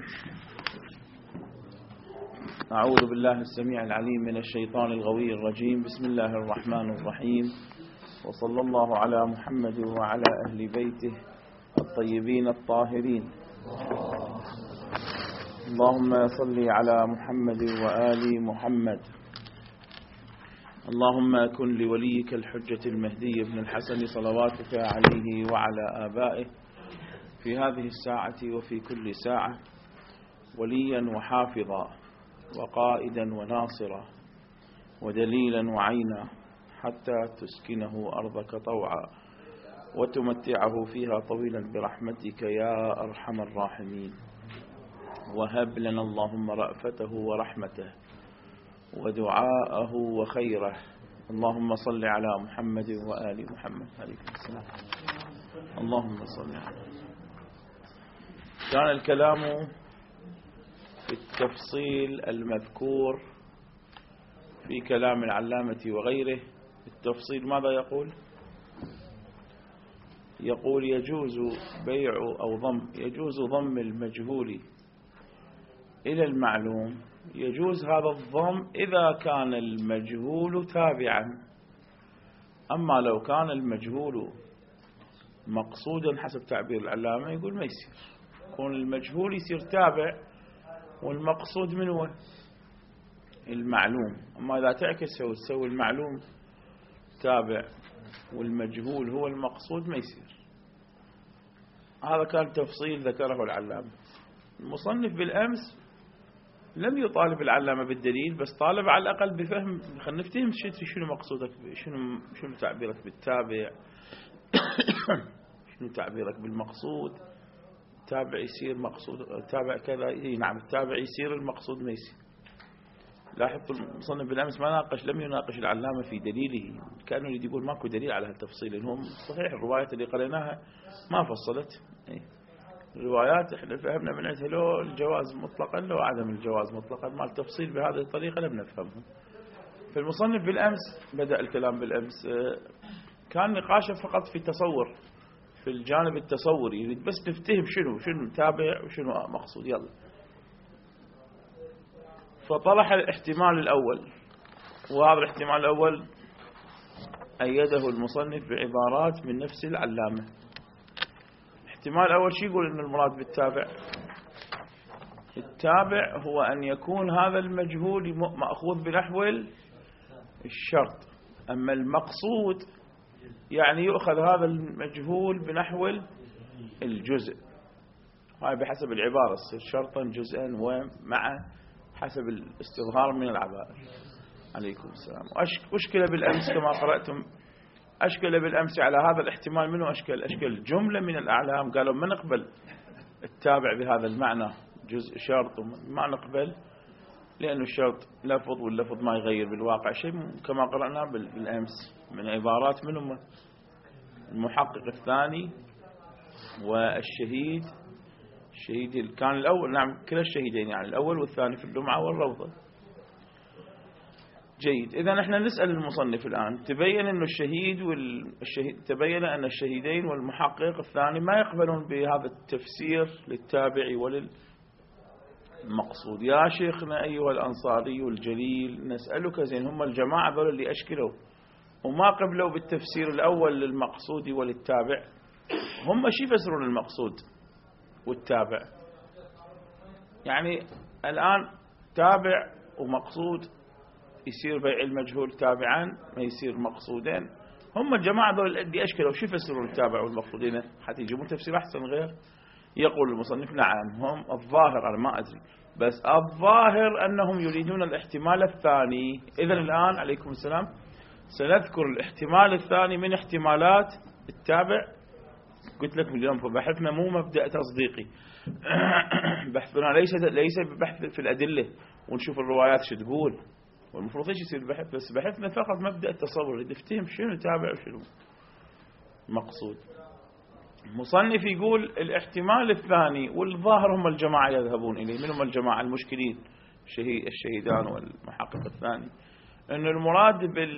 أعوذ بالله السميع العليم من الشيطان الغوي الرجيم. بسم الله الرحمن الرحيم، وصلى الله على محمد وعلى أهل بيته الطيبين الطاهرين. اللهم صل على محمد وآل محمد. اللهم كن لوليك الحجة المهدي بن الحسن صلواتك عليه وعلى آبائه في هذه الساعة وفي كل ساعة وليا وحافظا وقائدا وناصرا ودليلا وعينا، حتى تسكنه أرضك طوعا وتمتعه فيها طويلا برحمتك يا أرحم الراحمين. وهب لنا اللهم رأفته ورحمته ودعاءه وخيره. اللهم صل على محمد وآل محمد. عليكم السلام. اللهم صل على محمد. كان الكلام في التفصيل المذكور في كلام العلامة وغيره. التفصيل ماذا يقول؟ يقول يجوز بيع أو يجوز ضم المجهول إلى المعلوم. يجوز هذا الضم إذا كان المجهول تابعا، أما لو كان المجهول مقصودا حسب تعبير العلامة يقول ما يصير. يكون المجهول يصير تابع والمقصود من هو المعلوم. أما إذا تعكس وتسوي المعلوم تابع والمجهول هو المقصود ما يصير. هذا كان تفصيل ذكره العلامة. المصنف بالأمس لم يطالب العلامة بالدليل، بس طالب على الأقل بفهم. خلينا نفتهم شنو مقصودك، شنو تعبيرك بالتابع، شنو تعبيرك بالمقصود. تابع يصير مقصود، تابع كذا. نعم، التابع يصير المقصود ما يصير. لاحظوا المصنف بالأمس ما ناقش، لم يناقش العلامة في دليله. كانوا يقول ماكو دليل على هالتفصيل. إنهم صحيح الروايات اللي قريناها ما فصلت. الروايات احنا فهمنا من عندها لو الجواز مطلقا لو عدم الجواز مطلقا، ما التفصيل بهذه الطريقة لم نفهمه. فالمصنف بالأمس بدأ الكلام بالأمس كان نقاشه فقط في تصور، في الجانب التصوري. يريد بس نفتهم شنو تابع وشنو مقصود. يلا، فطرح الاحتمال الأول، وهذا الاحتمال الأول أيده المصنف بعبارات من نفس العلامة. الاحتمال الأول شو يقول؟ إن المراد بالتابع، التابع هو أن يكون هذا المجهول مأخوذ بنحو الشرط، أما المقصود يعني يؤخذ هذا المجهول بنحو الجزء. هاي بحسب العبارة تصير شرطا جزءا ومع حسب الاستظهار من العبارة. عليكم السلام. أشكل بالأمس كما قرأتم، أشكل بالأمس على هذا الاحتمال. منه أشكل جملة من الأعلام قالوا ما نقبل التابع بهذا المعنى جزء شرط، ما نقبل لأنه الشرط لفظ واللفظ ما يغير بالواقع شيء، كما قرأنا بالأمس من عبارات منهم المحقق الثاني والشهيد. الشهيد كان الأول، نعم كلا الشهيدين، يعني الأول والثاني في اللمعة والروضة. جيد. إذا نحن نسأل المصنف الآن، تبين أن تبين أن الشهيدين والمحقق الثاني ما يقبلون بهذا التفسير للتابع وللمقصود. يا شيخنا أيها الأنصاري الجليل، نسألك زين، هم الجماعة ذول اللي أشكلوا وما قبلوا بالتفسير الأول للمقصود وللتابع، هم شي يفسرون المقصود والتابع؟ يعني الآن تابع ومقصود يصير بيع المجهول تابعا ما يصير مقصودين. هم الجماعة ذول اللي أشكلوا شو يفسرون التابع والمقصودين حتى يجيبون تفسير أحسن غير؟ يقول المصنف نعم، هم الظاهر، أنا ما أدري، بس الظاهر أنهم يريدون الاحتمال الثاني. إذن الآن عليكم السلام سنذكر الاحتمال الثاني من احتمالات التابع. قلت لكم اليوم فبحثنا مو مبدأ تصديقي، بحثنا ليس بحث في الأدلة ونشوف الروايات شو تقول، والمفروض ايش يصير بحث، بس بحثنا فقط مبدأ التصور، نفتهم شنو تابع وشنو مقصود. المصنف يقول الاحتمال الثاني والظاهر هم الجماعة يذهبون إليه. من هم الجماعة المشكلين؟ الشهيدان والمحقق الثاني. أن المراد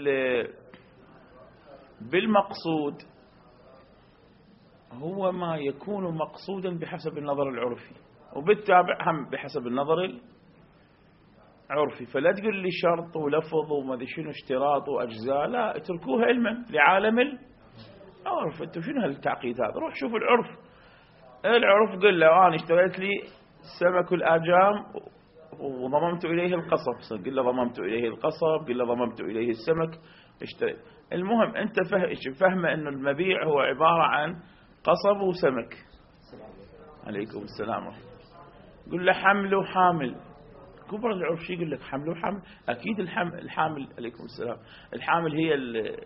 بالمقصود هو ما يكون مقصودا بحسب النظر العرفي. وبالتابع هم بحسب النظر العرفي. فلا تقول لي شرط ولفظ وما ادري شنو اشتراط واجزاء، لا اتركوها علما لعالم العرف. انتم شنو هالتعقيد هذا؟ روح شوف العرف. العرف قل له انا اشتريت لي سمك الآجام وضممت إليه القصب، قل له ضممت إليه القصب، قل له ضممت إليه السمك، اشتريت. المهم أنت فهم أنه المبيع هو عبارة عن قصب وسمك. عليكم السلام. قل له حمل وحامل. كبر العرف شي يقول لك حمل وحامل؟ أكيد الحامل، عليكم السلام، الحامل هي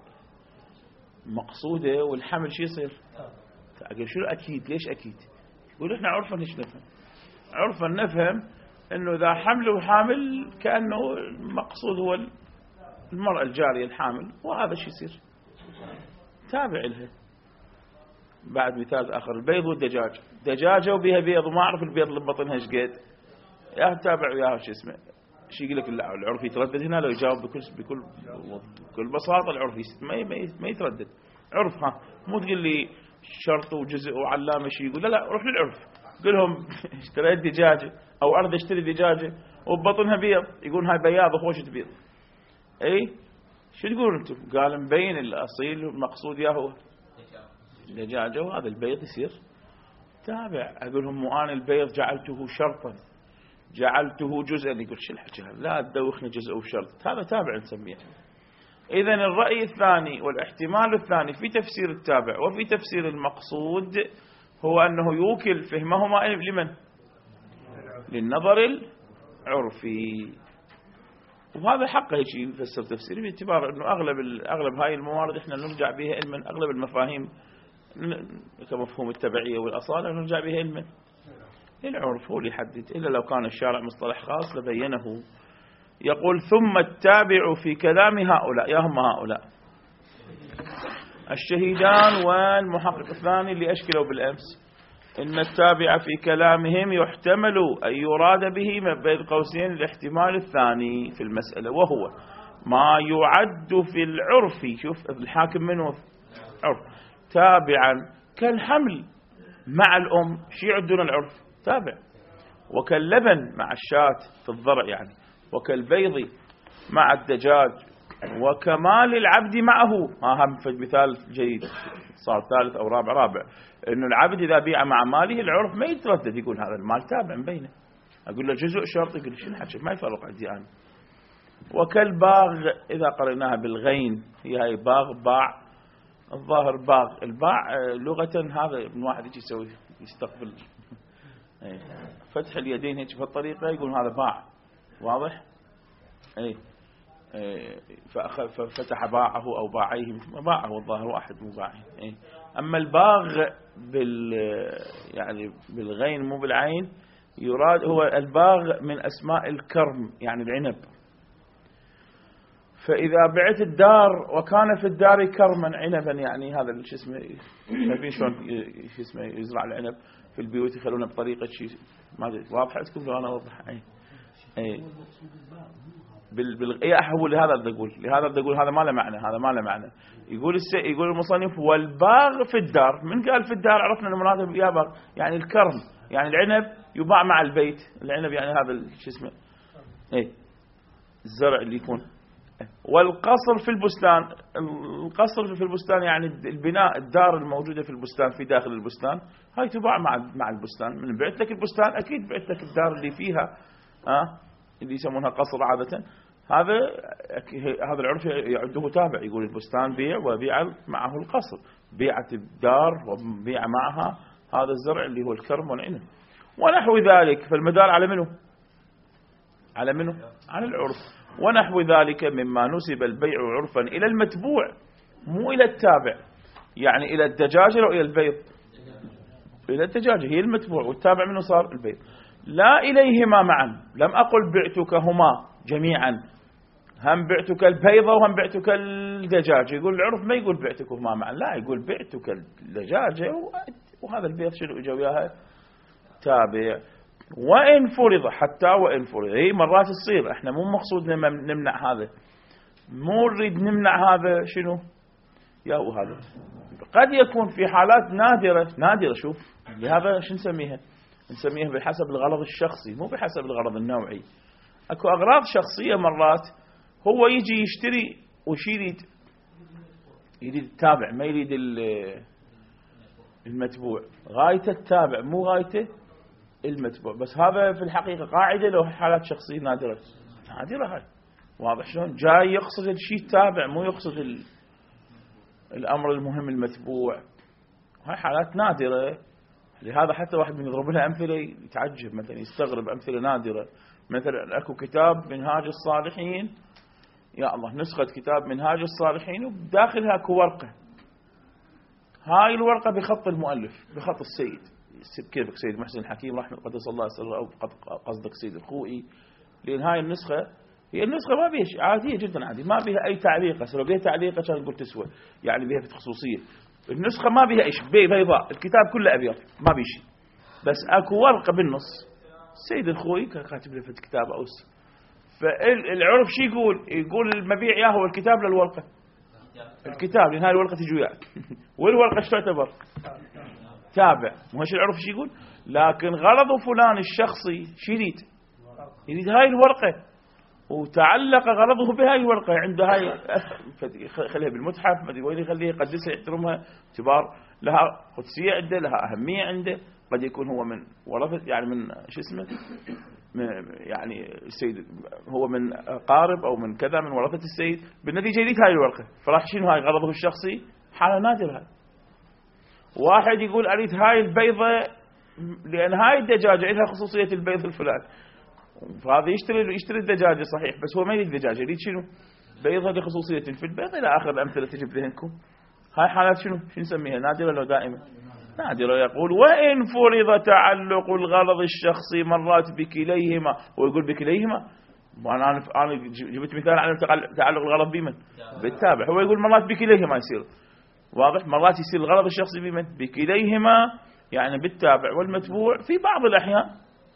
المقصودة والحمل شي يصير؟ شو أكيد؟ ليش أكيد؟ يقول إحنا عرفا ليش نفهم؟ عرفا نفهم أنه إذا حمل وحامل كأنه المقصود هو المرأة الجارية الحامل، وهذا شي يصير تابع لها. بعد مثال آخر، البيض والدجاج. دجاجة وبيها بيض وما أعرف البيض اللي ببطنها ايش قد، يا تابع وياها شو اسمه، شي يقول لك العرف يتردد هنا. لو يجاوب بكل بساطة العرف ما يتردد. عرف، ها مو تقول لي شرط وجزء وعلامة شي يقول لا روح للعرف. قل لهم اشتريت دجاجة أو أريد اشتري دجاجة وببطنها بيض، يقول هاي بياض وخوشة بيض. اي شو تقول انتم؟ قال مبين الأصيل المقصود ياهو دجاجة، وهذا البيض يصير تابع. أقول لهم وأنا البيض جعلته شرطا، جعلته جزءا. يقول شو الحكي هذا؟ لا تدوخني جزء وشرط، هذا تابع نسميه. إذن الرأي الثاني والاحتمال الثاني في تفسير التابع وفي تفسير المقصود هو أنه يوكل فهمهما لمن؟ للنظر العرفي. وهذا حقه هيك يفسر تفسيره، باعتبار أنه أغلب هاي الموارد إحنا نرجع بها علما، أغلب المفاهيم كمفهوم التبعية والأصالة نرجع بها علما. العرف هو اللي يحدد، إلا لو كان الشارع مصطلح خاص لبينه. يقول ثم التابع في كلام هؤلاء، يا هم هؤلاء الشهيدان والمحقق الثاني اللي أشكلوا بالأمس، إن التابع في كلامهم يحتمل أن يراد به من بين قوسين الاحتمال الثاني في المسألة، وهو ما يعد في العرف. شوف الحاكم منه عرف تابعا كالحمل مع الأم، شي يعدون العرف تابع، وكاللبن مع الشاة في الضرع يعني، وكالبيض مع الدجاج، وكمال العبد معه. هم في مثال جيد صار ثالث أو رابع إنه العبد إذا بيع مع ماله العرف ما يتردد، يقول هذا المال تابع بينه. أقول له جزء شرط، يقول شو الحكي ما يفرق عندي أنا. وكالباغ إذا قريناها بالغين، هي باغ باع، الظاهر باغ الباع لغة هذا من واحد يجي يسوي يستقبل فتح اليدين هيك بهالطريقة يقول هذا باع، واضح؟ اي ففتح باعه أو باعيه، باعه الظاهر واحد مو باعه. أما الباغ يعني بالغين مو بالعين، يراد هو الباغ من أسماء الكرم يعني العنب. فإذا بعت الدار وكان في الدار كرما عنبا، يعني هذا شو اسمه، شايفين شلون شو اسمه يزرع العنب في البيوت يخلونه بطريقة شيء ما ادري واضح عندكم لو انا اوضح. اي هو لهذا بدي اقول هذا ما له معنى، هذا ما له معنى. يقول المصنف والباغ في الدار. من قال في الدار عرفنا انه مراده يا باغ يعني الكرم، يعني العنب يباع مع البيت. العنب يعني هذا شو اسمه الزرع اللي يكون. والقصر في البستان، القصر في البستان يعني البناء، الدار الموجودة في البستان في داخل البستان، هاي تباع مع البستان. من بعت لك البستان أكيد بعت لك الدار اللي فيها اللي يسمونها قصر عادة. هذا العرف يعده تابع، يقول البستان بيع وبيع معه القصر، بيعت الدار وبيع معها هذا الزرع اللي هو الكرم والعنب ونحو ذلك. فالمدار على منه؟ على العرف. ونحو ذلك مما نسب البيع عرفا إلى المتبوع مو إلى التابع، يعني إلى الدجاجة أو إلى البيض؟ إلى الدجاجة هي المتبوع، والتابع منه صار البيض. لا إليهما معا، لم أقل بعتكهما جميعا، هم بعتك البيضة وهم بعتك الدجاجة. يقول العرف ما يقول بعتكهما معا، لا يقول بعتك الدجاجة وهذا البيض شنو إجا وياها تابع. وإن فرض، حتى وإن فرض، هي مرات تصير، احنا مو مقصود نمنع هذا، مو نريد نمنع هذا شنو يا هذا. قد يكون في حالات نادرة، شوف لهذا شو نسميها نسميها بحسب الغرض الشخصي مو بحسب الغرض النوعي. اكو اغراض شخصية مرات هو يجي يشتري وش يريد التابع ما يريد المتبوع، غايته التابع مو غايته المتبوع. بس هذا في الحقيقة قاعدة لو حالات شخصية نادرة هاي، واضح شلون؟ جاي يقصد الشيء التابع مو يقصد الأمر المهم المتبوع. هاي حالات نادرة، لهذا حتى واحد من يضرب لها أمثلة يتعجب، مثلا يستغرب أمثلة نادرة. مثلا أكو كتاب منهاج الصالحين، يا الله نسخة كتاب منهاج الصالحين وبداخلها أكو ورقة، هاي الورقة بخط المؤلف بخط السيد كيفك سيد محسن الحكيم رحمه قدس الله سره، أو قصدك سيد الخوئي، لأن هاي النسخة هي النسخة ما بيها شيء، عادية جدا عادية، ما بيها أي تعليقة، لو بيها تعليقة كان نقول تسوى، يعني بيها في خصوصية. النسخة ما بيها إيش، بيضاء، الكتاب كله أبيض ما بيه شيء، بس أكو ورقة بالنص سيد الخوئي كاتب له في الكتاب أو فالعرف شي يقول المبيع ياهو الكتاب للورقة، الكتاب لأن هاي الورقة تجي وياك والورقة ايش تعتبر؟ تابع. مو هيش العرف شي يقول؟ لكن غرض فلان الشخصي شي يريد هاي الورقة، وتعلق غرضه بهاي الورقة، عنده هاي خليها بالمتحف ما ادري وين يخليها، يقدسها يحترمها، اعتبار لها قدسية عنده، لها أهمية عنده. قد يكون هو من ورثة يعني من شو اسمه يعني السيد هو من قارب أو من كذا من ورثة السيد، بالنتيجة يريد هاي الورقة، فراح شنو هاي غرضه الشخصي، حالة نادرة. واحد يقول أريد هاي البيضة لأن هاي الدجاجة لها خصوصية البيض الفلان، فهذا يشتري الدجاجة صحيح، بس هو ما يريد الدجاجة، يريد شنو؟ بيضة لخصوصية في البيض إلى آخر الأمثلة تجيب ذهنكم. هاي حالات شنو نسميها؟ نادرة لو دائمة؟ نادرة. يقول وإن فرض تعلق الغرض الشخصي مرات بكليهما، ويقول بكليهما، أنا جبت مثال على تعلق الغرض بمن؟ بالتابع. هو يقول مرات بكليهما يصير، واضح؟ مرات يصير الغرض الشخصي بمن؟ بكليهما، يعني بالتابع والمتبوع في بعض الأحيان،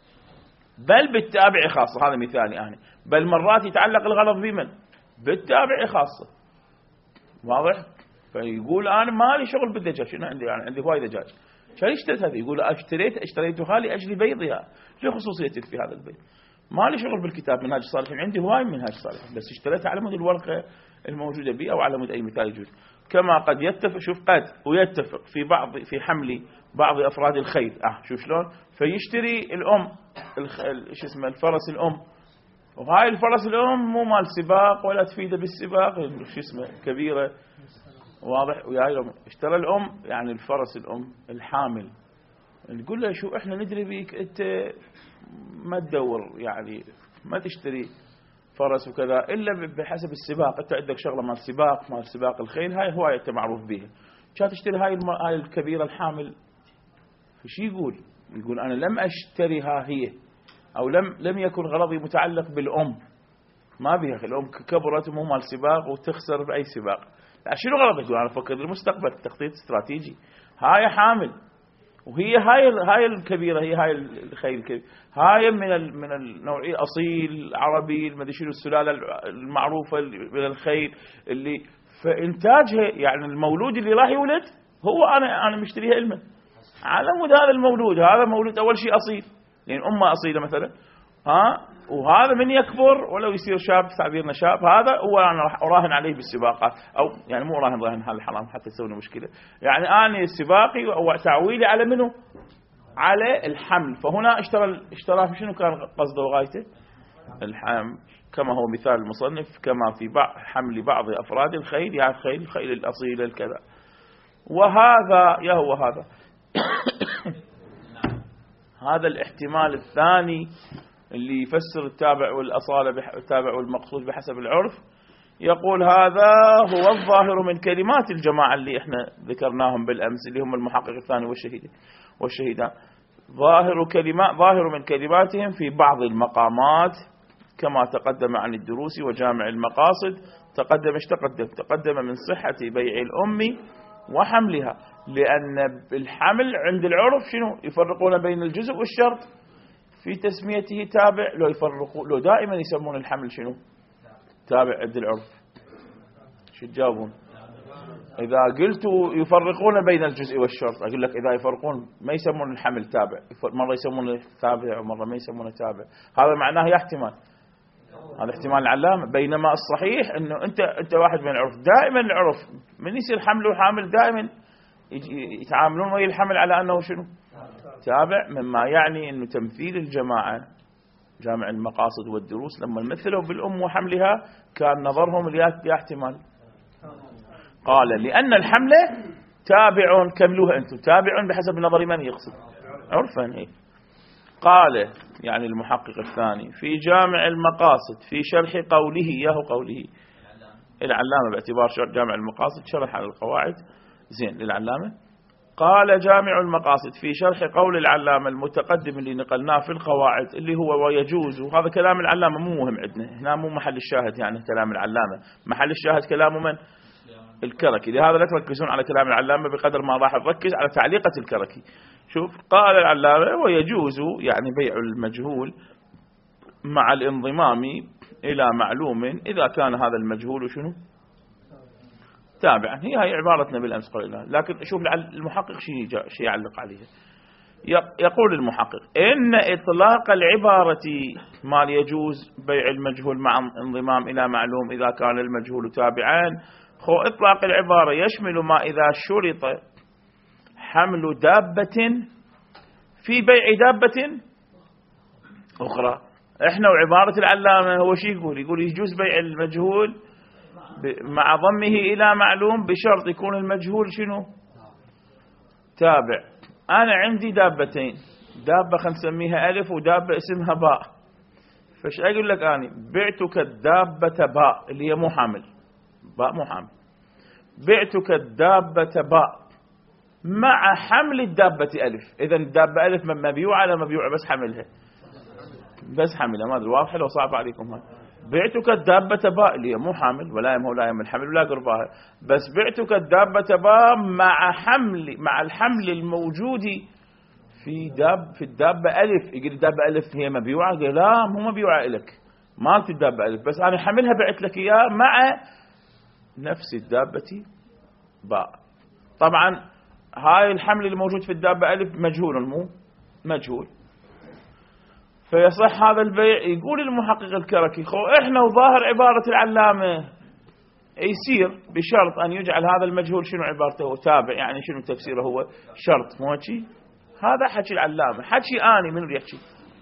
بل بالتابع خاصة. هذا مثالي يعني، بل مرات يتعلق الغرض بمن؟ بالتابع خاصة، واضح؟ فيقول أنا ما لي شغل بالدجاج، شنو عندي؟ يعني عندي هواي دجاج، شو اشتريت هذه؟ يقول اشتريتها لأجل بيضها، شو خصوصيتك في هذا البيض؟ ما لي شغل بالكتاب منهاج الصالحين، عندي هواي منهاج الصالحين، بس اشتريتها على مود الورقة الموجودة بي أو على مود أي مثال يجوز. كما قد يتفق، شوف قد ويتفق في حمل بعض أفراد الخيل، شوف شلون؟ فيشتري الأم شو اسمه الفرس الأم، وهاي الفرس الأم مو مال سباق ولا تفيده بالسباق، شو اسمه كبيرة، واضح؟ وياي اشترى الأم يعني الفرس الأم الحامل، نقول له شو احنا ندري بيك انت ما تدور يعني ما تشتري فرس وكذا إلا بحسب السباق، انت عندك شغلة مال سباق الخيل، هاي هواية انت معروف بيها، كانت تشتري هاي الكبيرة الحامل. فشي يقول أنا لم أشتريها هي، أو لم يكن غرضي متعلق بالأم، ما بيها الأم كبرت مو مال سباق وتخسر بأي سباق، لا شنو غرضك؟ أنا أفكر للمستقبل، تخطيط استراتيجي. هاي حامل، وهي هاي الكبيرة، هي هاي الخيل الكبير، هاي من النوعية أصيل عربي ما ادري شنو السلالة المعروفة من الخيل اللي فإنتاجها يعني المولود اللي راح يولد هو أنا مشتريها إلمن على مود هذا المولود، هذا مولود أول شيء أصيل لأن أمه أصيلة مثلا، وهذا من يكبر ولو يصير شاب، تعبيرنا شاب، هذا هو أنا راح أراهن عليه بالسباقات، أو يعني مو راهن هذا الحرام حتى تسوي مشكلة، يعني أنا السباقي أو تعويلي على منه؟ على الحمل. فهنا اشتراه شنو كان قصده وغايته؟ الحمل، كما هو مثال المصنف كما في حمل بعض أفراد الخيل، يعني الخيل الأصيلة الكذا. وهذا يهو هذا هذا الاحتمال الثاني اللي يفسر التابع والأصالة، التابع والمقصود بحسب العرف. يقول هذا هو الظاهر من كلمات الجماعة اللي احنا ذكرناهم بالأمس، اللي هم المحقق الثاني والشهيدان. ظاهر من كلماتهم في بعض المقامات كما تقدم عن الدروس وجامع المقاصد. تقدم من صحة بيع الأم وحملها، لأن الحمل عند العرف شنو يفرقون بين الجزء والشرط في تسميته تابع، لو دائما يسمون الحمل شنو؟ تابع عند العرف. شو تجاوبون؟ إذا قلت يفرقون بين الجزء والشرط، أقول لك إذا يفرقون ما يسمون الحمل تابع، مرة يسمونه تابع ومرة ما يسمونه تابع، هذا معناه يحتمل، هذا احتمال العلامة. بينما الصحيح أنه أنت واحد من العرف، دائما العرف من يصير حمل وحامل دائما يتعاملون ويا الحمل على أنه شنو؟ تابع، مما يعني أنه تمثيل الجماعة جامع المقاصد والدروس لما مثلوا بالأم وحملها كان نظرهم احتمال. قال لأن الحملة تابع، كملوها أنتم، تابع بحسب نظر من يقصد عرفا هي. قال يعني المحقق الثاني في جامع المقاصد في شرح قوله، قوله العلامة باعتبار جامع المقاصد شرح على القواعد زين للعلامة. قال جامع المقاصد في شرح قول العلامة المتقدم اللي نقلناه في القواعد اللي هو ويجوز، وهذا كلام العلامة مو مهم عندنا هنا، مو محل الشاهد يعني كلام العلامة، محل الشاهد كلام من؟ الكركي. لهذا لا تركزون على كلام العلامة بقدر ما راح نركز على تعليقة الكركي. شوف قال العلامة ويجوز يعني بيع المجهول مع الانضمام إلى معلوم إذا كان هذا المجهول شنو؟ تابعا. هي عبارتنا بالأمس قلنا، لكن شوف المحقق شيء يعلق عليها. يقول المحقق إن إطلاق العبارة ما يجوز بيع المجهول مع انضمام إلى معلوم إذا كان المجهول تابعا، إطلاق العبارة يشمل ما إذا شرط حمل دابة في بيع دابة أخرى. إحنا وعبارة العلامة هو شيء يقول يجوز بيع المجهول مع ضمه إلى معلوم بشرط يكون المجهول شنو؟ تابع. أنا عندي دابتين، دابة خلينا نسميها ألف ودابة اسمها باء، فش أقول لك أنا بعتك الدابة باء اللي هي مو حامل، باء مو حامل، بعتك الدابة باء مع حمل الدابة ألف. إذا الدابة ألف مبيوعة على مبيوعة بس حملها، بس حملها، ما أدري واضح لو صعب عليكم. بعتك الدابة باء اللي هي مو حامل ولا يم حمل ولا قربها، بس بعتك الدابة باء مع الحمل الموجود في الدابة ألف. يقول الدابة ألف هي مبيوعة، قال لا مو مبيوعة لك، مالت الدابة ألف، بس أنا حملها بعت لك إياه مع نفس الدابة باء. طبعا هاي الحمل الموجود في الدابة ألف مجهول، مو مجهول، فيصح هذا البيع. يقول المحقق الكركي إحنا وظاهر عبارة العلامة يصير بشرط أن يجعل هذا المجهول شنو عبارته؟ تابع. يعني شنو تفسيره؟ هو شرط، مو شيء. هذا حكي العلامة، حكي أني من يحكي؟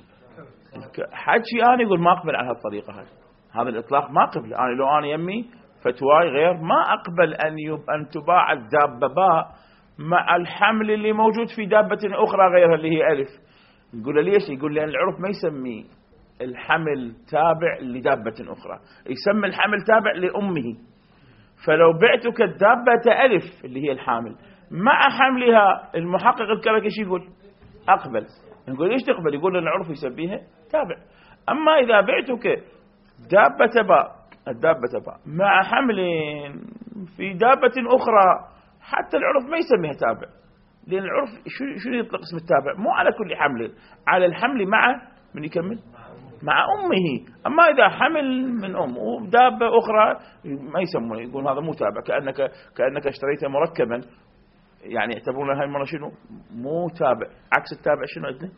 حكي أني يقول ما أقبل على هالطريقة، هذا الإطلاق ما أقبل. أنا لو أنا يمي فتواي غير، ما أقبل أن تباع الدابة باء مع الحمل اللي موجود في دابة أخرى غيرها اللي هي ألف. يقول ليش؟ يقول لأن العرف ما يسمي الحمل تابع لدابة أخرى، يسمي الحمل تابع لأمه. فلو بعتك الدابة ألف اللي هي الحامل مع حملها، المحقق الكركي يقول أقبل. نقول ليش تقبل؟ يقول لأن العرف يسميها تابع. أما إذا بعتك دابة باء، الدابة باء مع حمل في دابة أخرى، حتى العرف ما يسميها تابع، لأن العرف شو يطلق اسم التابع؟ مو على كل حمل، على الحمل مع من يكمل مع أمه. أما إذا حمل من أم ودابة أخرى ما يسمونه، يقول هذا مو تابع، كأنك اشتريته مركبا، يعني يعتبرون هاي المرة شنو؟ مو تابع. عكس التابع شنو عندنا؟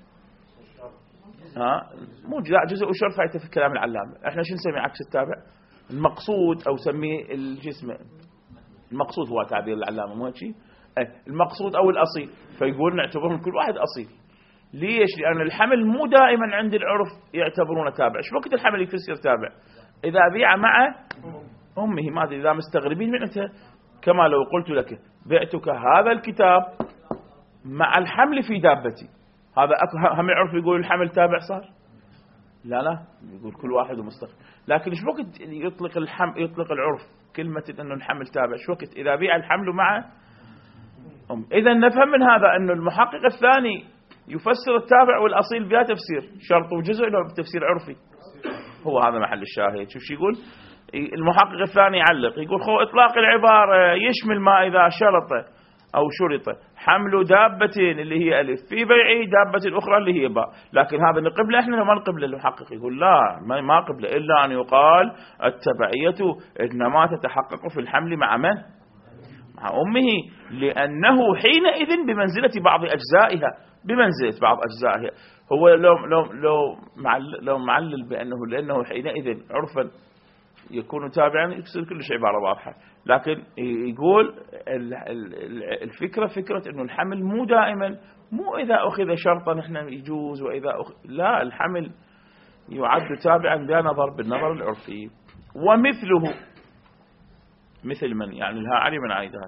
مو جزء وشرط. فايته في كلام العلامة. احنا شو نسمي عكس التابع؟ المقصود، أو سميه الجسم. المقصود هو تعبير العلامة، مو شيء المقصود أو الأصيل. فيقول نعتبرهم كل واحد أصيل. ليش؟ لأن الحمل مو دائما عند العرف يعتبرونه تابع. شو وقت الحمل يصير تابع؟ إذا بيع مع أمه. ما أدري إذا مستغربين من أنت، كما لو قلت لك بعتك هذا الكتاب مع الحمل في دابتي، هذا هم العرف يقول الحمل تابع صار؟ لا يقول كل واحد مستغرب. لكن شو وقت يطلق العرف كلمة أنه الحمل تابع؟ شو وقت؟ إذا بيع الحمل مع أم. إذا نفهم من هذا أنه المحقق الثاني يفسر التابع والأصيل بها تفسير شرط وجزء له بتفسير عرفي. هو هذا محل الشاهد. شوف شو يقول المحقق الثاني، يعلق يقول إطلاق العبارة يشمل ما إذا شرط أو شرط حمل دابة اللي هي ألف في بيع دابة الأخرى اللي هي باء. لكن هذا نقبله إحنا ما نقبله. المحقق يقول لا، ما قبله إلا أن يقال التبعية إنما تتحقق في الحمل مع من؟ مع أمه، لأنه حينئذ بمنزلة بعض أجزائها، بمنزلة بعض أجزائها. هو لو معلل بأنه لأنه حينئذ عرفا يكون تابعا يصير كل شيء عبارة واضحة، لكن يقول الفكرة فكرة أنه الحمل مو دائما، مو إذا أخذ شرطا نحن يجوز وإذا لا، الحمل يعد تابعا بالنظر العرفي. ومثله مثل من يعني لها علي من عايدها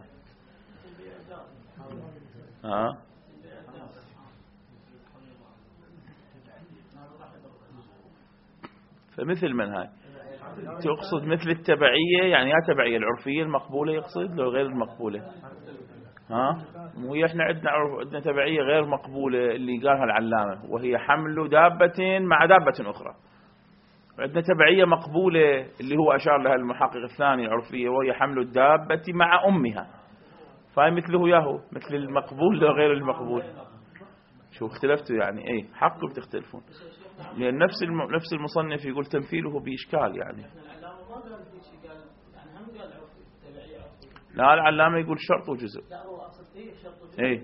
فمثل من هاي تقصد مثل التبعية، يعني يا تبعية العرفية المقبولة يقصد لو غير المقبولة؟ مو احنا عندنا تبعية غير مقبولة اللي قالها العلامة، وهي حمل دابة مع دابة أخرى. عندنا تبعية مقبولة اللي هو أشار لها المحقق الثاني العرفية، وهي حمل الدابة مع أمها. فهي مثله ياهو مثل المقبول لو غير المقبول. شو اختلفتوا يعني؟ ايه حقكم تختلفون، لأن نفس المصنف يقول تمثيله بإشكال يعني. لا العلامة يقول شرط وجزء. ايه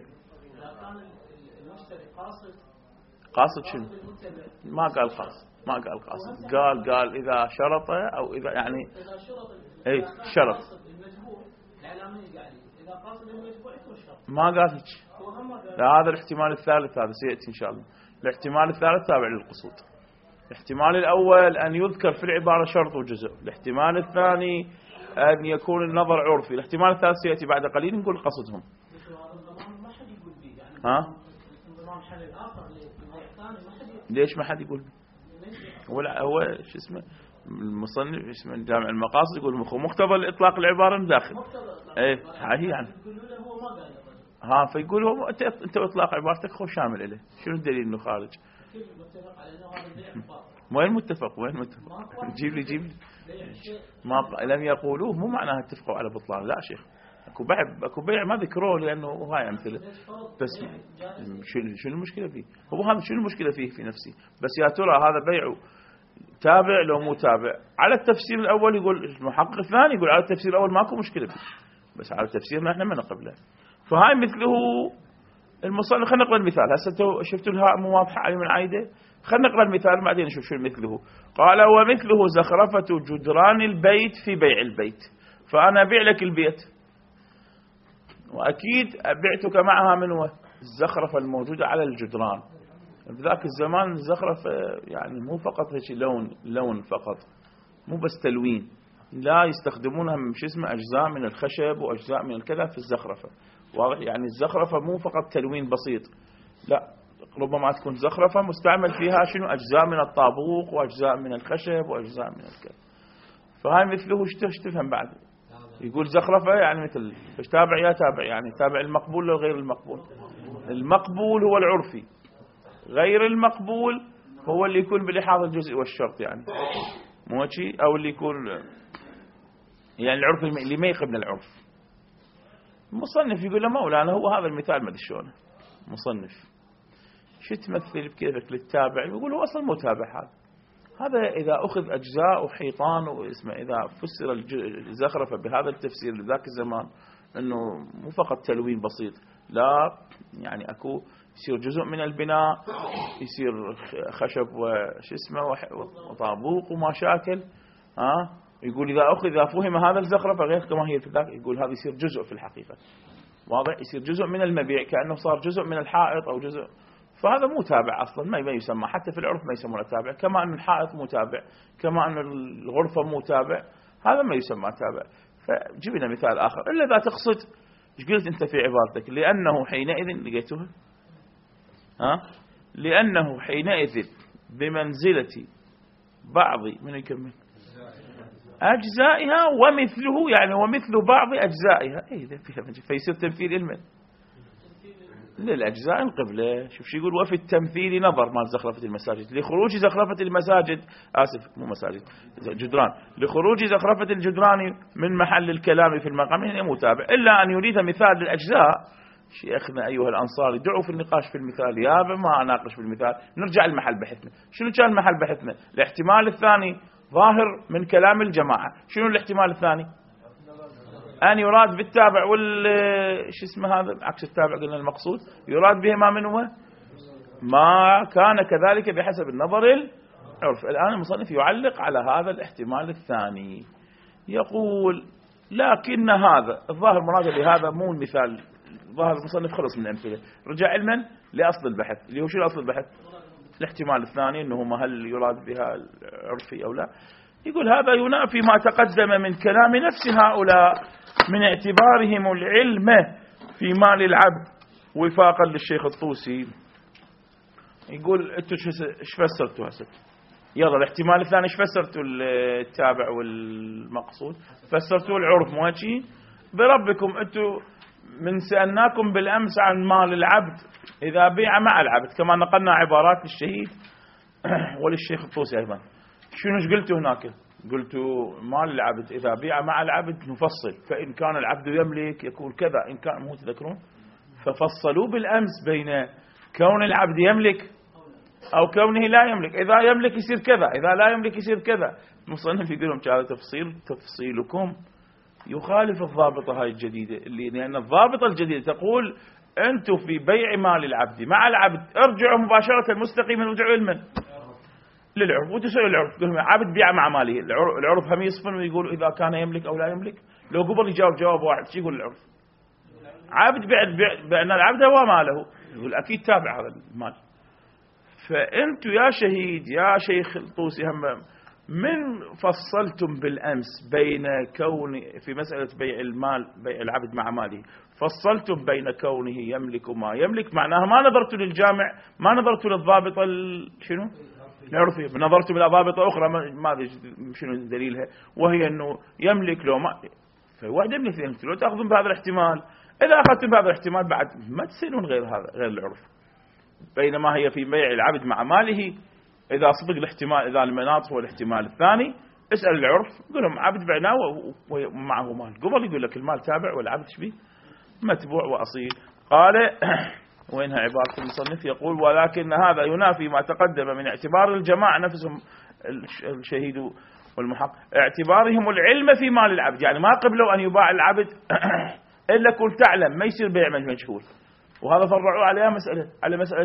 قاصد شنو؟ ما قال قاصد، ما قال قاصد، قال إذا شرط أو إذا يعني ايه شرط، ما قال هيك. هذا الاحتمال الثالث، هذا سيأتي إن شاء الله. الاحتمال الثالث تابع للقصود. الاحتمال الأول أن يذكر في العبارة شرط وجزء، الاحتمال الثاني أن يكون النظر عرفي، الاحتمال الثالث سيأتي بعد قليل نقول قصدهم. ليش ما حد يقول؟ هو شو اسمه المصنف اسمه جامع المقاصد يقول مقتضى الإطلاق العبارة داخل. ايه هي يعني فيقول هو انت اطلاق عبارتك خو شامل له، شنو الدليل انه خارج؟ وين متفق؟ جيب لي ما لم يقولوه مو معناها اتفقوا على بطلان، لا شيخ، اكو بيع ما ذكروه لانه هاي امثله بس. شنو المشكله فيه؟ هو هذا شنو المشكله فيه في نفسي؟ بس يا ترى هذا بيعه تابع لو مو تابع؟ على التفسير الاول يقول المحقق الثاني يقول على التفسير الاول ماكو مشكله فيه، بس على تفسيرنا احنا ما نقبله. فهاي مثله المصنف. خلينا نقرأ المثال هسه، شفتوا الهاء مو واضحه علي من عايده. خلينا نقرأ المثال بعدين نشوف شو مثله. قال ومثله زخرفة جدران البيت في بيع البيت. فأنا أبيع لك البيت وأكيد بعتك معها من الزخرفة الموجودة على الجدران. في ذاك الزمان الزخرفة يعني مو فقط هيك لون فقط، مو بس تلوين، لا يستخدمونها شو اسمه أجزاء من الخشب وأجزاء من الكذا في الزخرفة. واضح يعني الزخرفة مو فقط تلوين بسيط، لا ربما تكون زخرفة مستعمل فيها شنو أجزاء من الطابوق وأجزاء من الخشب وأجزاء من الكذا. فهاي مثله تفهم بعد يقول زخرفة يعني مثل فش تابع يا تابع، يعني تابع المقبول لو غير المقبول. المقبول هو العرفي، غير المقبول هو اللي يكون بلحاظ الجزء والشرط، يعني مو شيء او اللي يكون يعني العرف اللي ما يقبل العرف. المصنف يقول له مولانا هو هذا المثال ما ادري شلونه مصنف شو تمثل بكيفك للتابع؟ يقول هو اصلا متابع. هذا اذا اخذ اجزاء وحيطان واسمه، اذا فسر الزخرفه بهذا التفسير لذاك الزمان انه مو فقط تلوين بسيط، لا يعني اكو يصير جزء من البناء، يصير خشب وش اسمه وطابوق ومشاكل. يقول إذا فهم هذا الزخرفة غير كما هي في ذاك، يقول هذا يصير جزء في الحقيقة، واضح، يصير جزء من المبيع كأنه صار جزء من الحائط أو جزء. فهذا مو تابع أصلا، ما يسمى، حتى في العرف ما يسمونه تابع، كما أن الحائط مو تابع، كما أن الغرفة مو تابع، هذا ما يسمى تابع. فجبنا مثال آخر. إلا إذا تقصد إيش قلت أنت في عبارتك؟ لأنه حينئذ لقيتها لأنه حينئذ بمنزلة بعض من يكمل أجزائها ومثله، يعني ومثل بعض أجزائها. فيصير تمثيل المن للأجزاء القبلة. شوف شو يقول وفي التمثيل نظر مال زخرفة المساجد لخروج زخرفة المساجد، آسف مو مساجد جدران، لخروج زخرفة الجدران من محل الكلام في المقام هنا متابع، إلا أن يريد مثال للأجزاء. شيخنا أيها الأنصاري دعوا في النقاش في المثال، يا ما أناقش في المثال، نرجع المحل بحثنا. شنو كان محل بحثنا؟ الاحتمال الثاني ظاهر من كلام الجماعة. شنو الاحتمال الثاني؟ أن يراد بالتابع شو اسمه هذا عكس التابع قلنا المقصود، يراد به ما من هو ما كان كذلك بحسب النظر العرف. الآن المصنف يعلق على هذا الاحتمال الثاني، يقول لكن هذا الظاهر مراجع لهذا مو المثال، ظاهر المصنف خلص من الأمثلة، رجع علما لأصل البحث اللي هو شو أصل البحث؟ الاحتمال الثاني أنه هل يراد بها العرفي أو لا. يقول هذا ينافي ما تقدم من كلام نفس هؤلاء من اعتبارهم العلم في مال العبد وفاقا للشيخ الطوسي. يقول انتوا ايش فسرتوا هسه؟ يلا الاحتمال الثاني ايش فسرتوا التابع والمقصود؟ فسرتوا العرف مو هيك؟ بربكم انتوا من سألناكم بالأمس عن مال العبد إذا بيع مع العبد، كما نقلنا عبارات للشهيد وللشيخ الطوسي أيضا. شنو قلتوا هناك؟ قلتوا مال العبد إذا بيع مع العبد نفصل، فإن كان العبد يملك يكون كذا، إن كان مو تذكرون؟ ففصلوا بالأمس بين كون العبد يملك أو كونه لا يملك، إذا يملك يصير كذا، إذا لا يملك يصير كذا. المصنف يقول لهم هذا تفصيلكم يخالف الضابطة هاي الجديدة، لأن الضابطة الجديدة تقول أنتم في بيع مال العبد مع العبد ارجعوا مباشرة مستقيما ارجعوا لمن؟ للعرف، وتسأل العرف تقول عبد بيع مع ماله، العرف هم يصفن ويقول إذا كان يملك أو لا يملك. لو قبل يجاوب جواب واحد شو يقول العرف؟ عبد بأن العبد هو ماله، يقول أكيد تابع هذا المال. فأنتوا يا شهيد يا شيخ الطوسي هم من فصلتم بالأمس بين كون في مسألة بيع المال بيع العبد مع ماله، فصلتم بين كونه يملك وما يملك، معناها ما نظرتوا للجامع، ما نظرتوا للضابطة شنو العرفي، نظرتوا إلى ضابطة أخرى ما أدري شنو دليلها، وهي أنه يملك لو ما. فواحدة من الاثنين، لو تأخذون بهذا الاحتمال، إذا أخذتم بهذا الاحتمال بعد ما تسألون غير هذا غير العرف. بينما هي في بيع العبد مع ماله، إذا صدق الاحتمال، إذا المناط هو الاحتمال الثاني، اسأل العرف قل لهم عبد بعناه ومعه مال. قبل يقول لك المال تابع والعبد شبيه متبوع وأصيل. قال وينها عبارة المصنف؟ يقول ولكن هذا ينافي ما تقدم من اعتبار الجماعة نفسهم الشهيد والمحق اعتبارهم العلم في مال العبد، يعني ما قبلوا أن يباع العبد إلا كنت تعلم، ما يصير بيع مجهول. وهذا فرعوا عليها على مسألة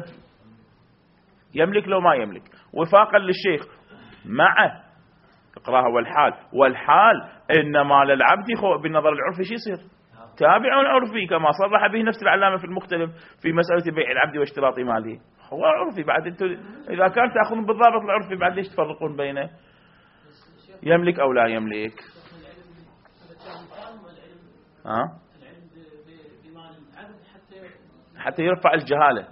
يملك لو ما يملك، وفاقا للشيخ مع اقراها والحال إن مال العبد بالنظر العرفي شو يصير؟ تابع عرفي كما صرح به نفس العلامة في المختلف في مسألة بيع العبد واشتراط ماله، هو عرفي. بعد انتم إذا كان تأخذون بالضابط العرفي بعد ليش تفرقون بينه يملك أو لا يملك؟ حتى يرفع الجهالة.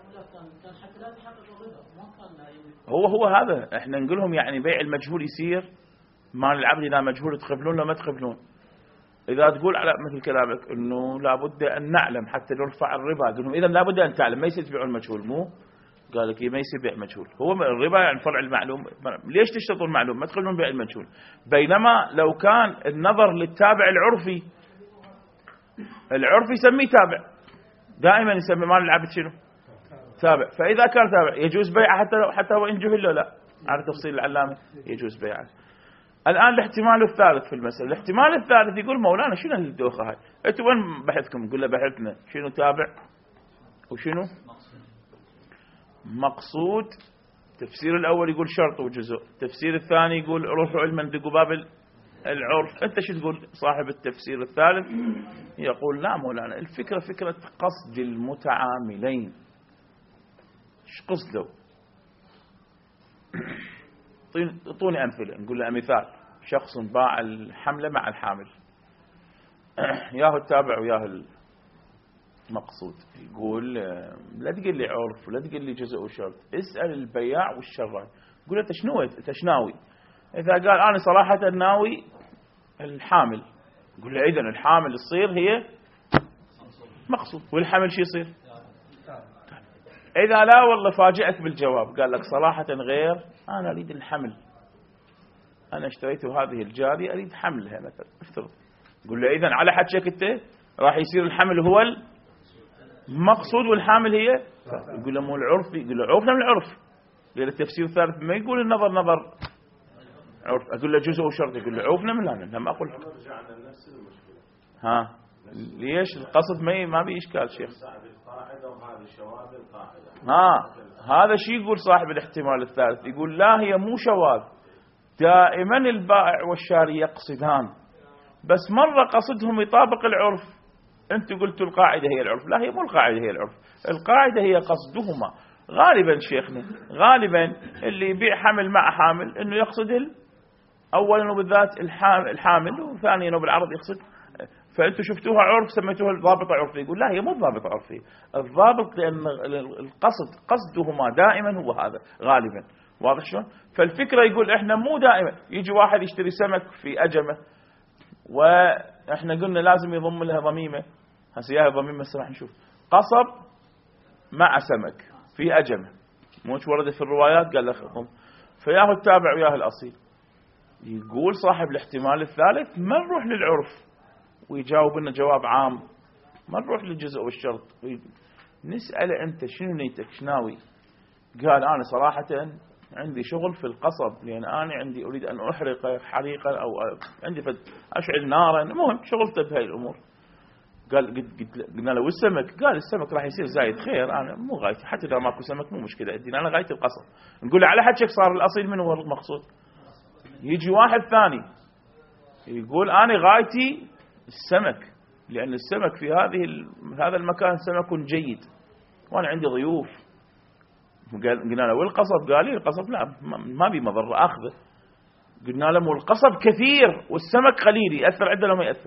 هو هذا احنا نقولهم يعني بيع المجهول يصير مال العبد إذا مجهول تقبلون لو ما تقبلون. إذا تقول على مثل كلامك إنه لابد أن نعلم حتى نرفع الربا، قلهم إذا لابد أن تعلم، ما يصير تبيعون المجهول. مو قال لك ما يصير بيع مجهول، هو الربا يعني فرع المعلوم، ليش تشترطون المعلوم ما تقولون بيع المجهول؟ بينما لو كان النظر للتابع العرفي، العرفي يسميه تابع دائما، يسمي مال العبد شنو؟ تابع. فإذا كان تابع يجوز بيعه حتى وإن جهل لا، على تفصيل العلامة يجوز بيعه. الآن الاحتمال الثالث في المسألة، الاحتمال الثالث يقول مولانا شنو الدوخة هاي؟ انتوا وين بحثكم؟ نقول له بحثنا شنو تابع وشنو مقصود. التفسير الأول يقول شرط وجزء، التفسير الثاني يقول روحوا علما دقوا باب العرف. انت شو تقول صاحب التفسير الثالث؟ يقول لا مولانا الفكرة فكرة قصد المتعاملين. ايش قصده؟ اعطوني أمثلة. نقول له مثال، شخص باع الحملة مع الحامل، ياهو التابع وياه المقصود. يقول لا تقول لي عرف ولا تقول لي جزء وشرط، اسأل البياع والشراء. يقول له تشناوي. إذا قال أنا صراحة ناوي الحامل، يقول له إذن الحامل تصير هي مقصود، والحمل شو يصير؟ إذا لا والله فاجئك بالجواب، قال لك صراحة غير، أنا أريد الحمل، أنا اشتريت هذه الجارية أريد حملها مثلا افترض. يقول له إذن على حكيك أنت راح يصير الحمل هو المقصود والحامل هي. يقول له مو العرف، يقول له عرفنا من العرف، لأن التفسير الثالث ما يقول النظر نظر عرف. أقول له جزء وشرط، يقول له عرفنا من هذا. لما أقول ها ليش القصد ما بي إشكال شيخ. هذا شيء يقول صاحب الاحتمال الثالث، يقول لا هي مو شواذ، دائما البائع والشاري يقصدان، بس مرة قصدهم يطابق العرف. أنت قلتوا القاعدة هي العرف، لا هي مو القاعدة هي العرف، القاعدة هي قصدهما. غالبا شيخنا غالبا اللي يبيع حمل مع حامل انه يقصد اولا وبالذات الحامل، وثانيا وبالعرض يقصد. فانتم شفتوها عرف سميتوها ضابطة عرفية، يقول لا هي مو ضابطة عرفية، الضابط لان قصدهما دائما هو هذا غالبا. واضح شلون؟ فالفكرة يقول احنا مو دائما يجي واحد يشتري سمك في أجمة واحنا قلنا لازم يضم لها ضميمة، هسه ياها ضميمة هسه راح نشوف قصب مع سمك في أجمة، موش ورد في الروايات قال لك فياه التابع وياه الأصيل. يقول صاحب الاحتمال الثالث ما نروح للعرف ويجاوب لنا جواب عام، ما نروح للجزء والشرط، نسأله أنت شنو نيتك شناوي؟ قال أنا صراحة عندي شغل في القصب، لأن أنا عندي أريد أن أحرق حريقا أو عندي أشعل نارا، المهم شغلته بهاي الأمور. قال قلنا له والسمك؟ قال السمك راح يصير زايد خير، أنا مو غايتي، حتى إذا ماكو سمك مو مشكلة عندي، أنا غايتي القصب. نقول له على حكيك صار الأصيل من هو المقصود؟ يجي واحد ثاني يقول أنا غايتي السمك، لأن السمك في هذا المكان سمك جيد وأنا عندي ضيوف. قلنا له والقصب؟ قال لي القصب لا ما بي مضر أخذه. قلنا له والقصب كثير والسمك قليل، يأثر عنده لو ما يأثر؟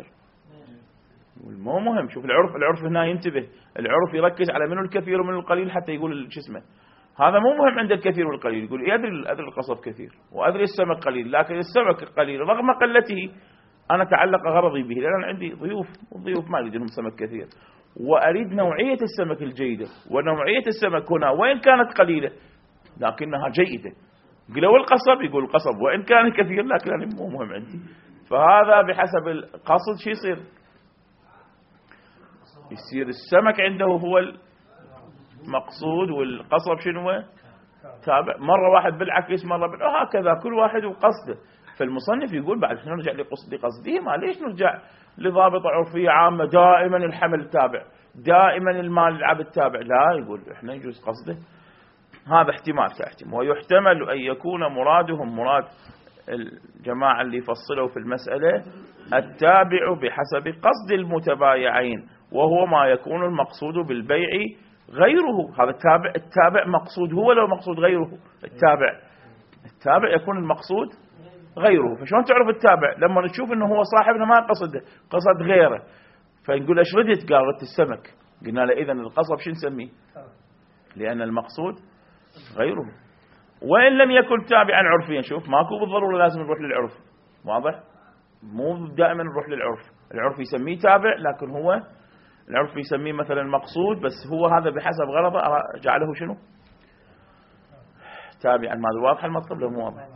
مو مهم. شوف العرف هنا ينتبه، العرف يركز على منه الكثير ومنه القليل حتى يقول شو اسمه. هذا مو مهم عند الكثير والقليل، يقول أدري القصب كثير وأدري السمك قليل، لكن السمك قليل رغم قلته أنا تعلق غرضي به، لأن أنا عندي ضيوف والضيوف ما أريد لهم سمك كثير، وأريد نوعية السمك الجيدة، ونوعية السمك هنا وإن كانت قليلة لكنها جيدة. قالوا القصب؟ يقول القصب وإن كان كثير لكن أنا مو مهم عندي. فهذا بحسب القصد شو يصير السمك عنده هو المقصود والقصب شنو هو تابع. مرة واحد بالعكس مرة هكذا كل واحد وقصده. فالمصنف يقول بعد نرجع لقصده، ما ليش نرجع لضابطة عرفية عامة دائما الحمل تابع دائما المال العبد تابع؟ لا، يقول احنا يجوز قصده. هذا احتمال كاحتمال. ويحتمل أن يكون مرادهم مراد الجماعة اللي يفصلوا في المسألة التابع بحسب قصد المتبايعين، وهو ما يكون المقصود بالبيع غيره. هذا التابع مقصود هو لو مقصود غيره. التابع يكون المقصود غيره. فشلون تعرف التابع؟ لما نشوف انه هو صاحبنا ما قصده، قصد غيره، فنقول ايش ردت؟ قال ردت السمك. قلنا له اذا القصب شو نسميه؟ لان المقصود غيره. وان لم يكن تابعا عرفيا، شوف ماكو بالضروره لازم نروح للعرف، واضح؟ مو دائما نروح للعرف، العرف يسميه تابع لكن هو العرف يسميه مثلا مقصود، بس هو هذا بحسب غرضه جعله شنو تابعا. ما واضح المطلب لو مو واضح؟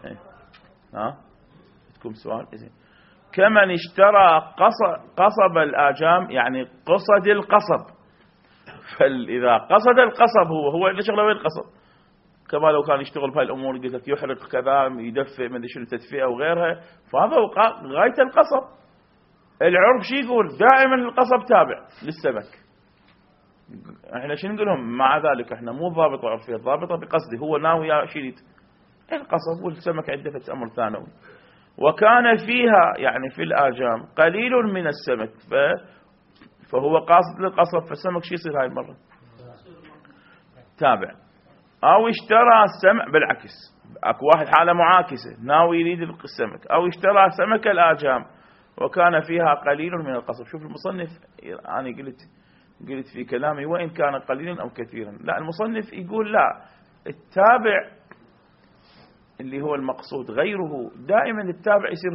تكون سؤال. إذن كمن اشترى قصب الآجام، يعني قصد القصب. فإذا قصد القصب هو إذا شغله وين القصب، كما لو كان يشتغل بهاي الأمور قلت لك يحرق كذا يدفئ من شنو تدفئة وغيرها، فهذا غاية القصب. العرف شي يقول؟ دائما القصب تابع للسمك. احنا شو نقول لهم؟ مع ذلك احنا مو ضابطة عرفية، ضابطة بقصده، هو ناوي يا شريط القصب والسمك عنده أمر ثانوي. وكان فيها يعني في الآجام قليل من السمك فهو قاصد للقصب، فالسمك شو يصير هاي المرة؟ تابع. أو اشترى السمك بالعكس، اكو واحد حالة معاكسة ناوي يريد السمك، أو اشترى سمك الآجام وكان فيها قليل من القصب. شوف المصنف، أنا قلت في كلامي وإن كان قليلا أو كثيرا، لا المصنف يقول لا، التابع اللي هو المقصود غيره دائما التابع يصير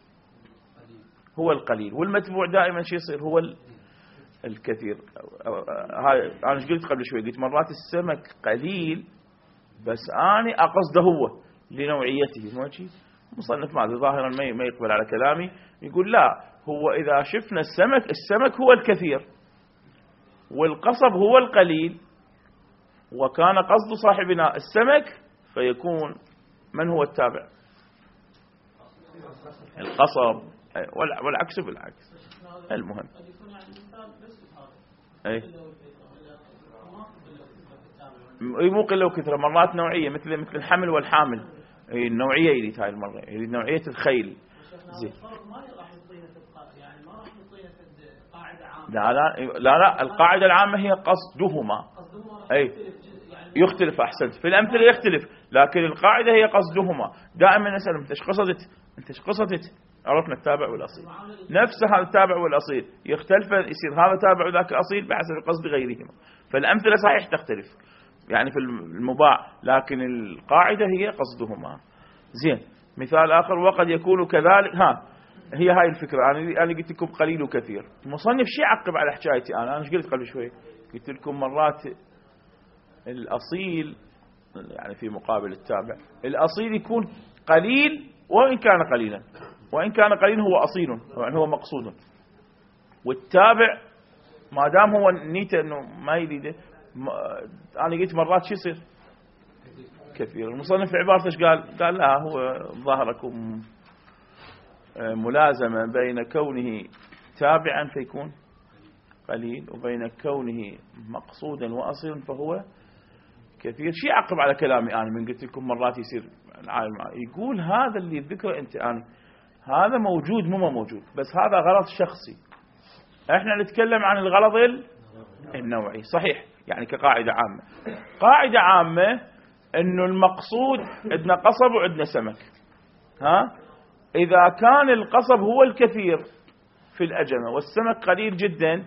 هو القليل، والمتبوع دائما شو يصير؟ هو الكثير. هاي أنا قلت قبل شوي، قلت مرات السمك قليل بس أنا أقصده هو لنوعيته، ما شيء مصنف ما ظاهرا ما يقبل على كلامي، يقول لا، هو إذا شفنا السمك هو الكثير والقصب هو القليل، وكان قصد صاحبنا السمك، فيكون من هو التابع؟ القصب. والعكس بالعكس. المهم أي مو قلة وكثرة، مرات نوعية مثل الحمل والحامل، النوعية يريد هاي المرة، يريد نوعية الخيل. زين. لا القاعدة العامة هي قصدهما. أي يختلف، أحسنت، في الأمثلة يختلف، لكن القاعدة هي قصدهما. دائما نسأل أنت ايش قصدت، أنت ايش قصدت، عرفنا التابع والأصيل نفس هذا التابع والأصيل يختلف، يصير هذا تابع وذاك أصيل بحسب قصد غيرهما. فالأمثلة صحيح تختلف يعني في المباع، لكن القاعدة هي قصدهما. زين. مثال آخر، وقد يكون كذلك. هي هاي الفكرة. أنا قلت لكم قليل وكثير. المصنف شيء عقب على حكايتي أنا ايش قلت قبل شوي؟ قلت لكم مرات الأصيل يعني في مقابل التابع، الأصيل يكون قليل وإن كان قليلا، وإن كان قليلا هو أصيل يعني هو مقصود، والتابع ما دام هو نيته أنه ما يريده. أنا قلت مرات شو يصير كثير. المصنف في عبارته ايش قال لا، هو ظاهركم ملازمة بين كونه تابعا فيكون قليل وبين كونه مقصودا وأصيلا فهو كثير. شيء عقب على كلامي أنا من قلت لكم مرات يصير العالم يقول هذا اللي ذكره أنت هذا موجود مو موجود، بس هذا غلط شخصي. احنا نتكلم عن الغلط النوعي. صحيح يعني كقاعدة عامة، قاعدة عامة انه المقصود عندنا قصب وعندنا سمك. اذا كان القصب هو الكثير في الأجمة والسمك قليل جدا،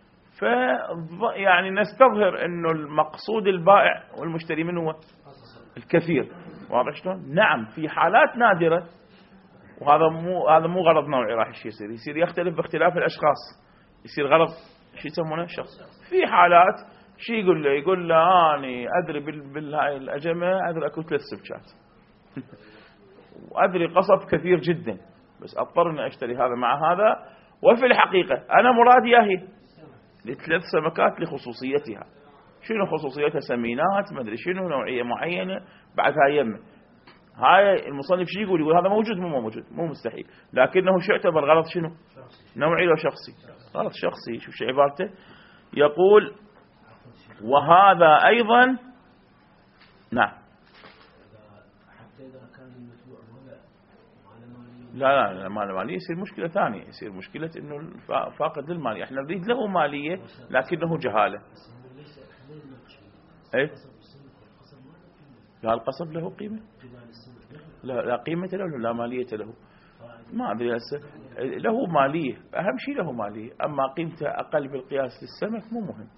يعني نستظهر انه المقصود البائع والمشتري منه هو الكثير. واضح شلون؟ نعم في حالات نادرة، وهذا مو غرض نوعي راح يصير يختلف باختلاف الاشخاص، يصير غرض شو يسمونه شخص. في حالات شو يقول له اني ادري بالهاي الأجمة ادري اكو 3 سمكات وادري قصب كثير جدا، بس اضطر اني اشتري هذا مع هذا، وفي الحقيقة انا مرادي هي ل3 سمكات لخصوصيتها. شنو خصوصيتها؟ سمينات ما ادري شنو، نوعية معينة، بعدها يمه. هاي المصنف شو يقول هذا موجود مو موجود، مو مستحيل، لكنه شو يعتبر غلط؟ شنو نوعي لو شخصي؟ غلط شخصي. شوف شو عبارته، يقول وهذا أيضا. نعم لا مال مالية يصير مشكلة ثانية، يصير مشكلة انه فاقد للمالية. احنا نريد له مالية لكنه جهالة. ايه لا القصب له قيمة، لا قيمة له، لا مالية له. ما أدري هسه له مالية، أهم شيء له مالية، أما قيمته أقل بالقياس للسمك مو مهم.